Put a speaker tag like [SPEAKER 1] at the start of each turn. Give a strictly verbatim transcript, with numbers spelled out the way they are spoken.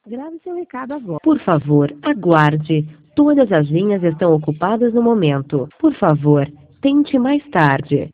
[SPEAKER 1] Grave seu recado agora. Por favor, aguarde. Todas as linhas estão ocupadas no momento. Por favor, tente mais tarde.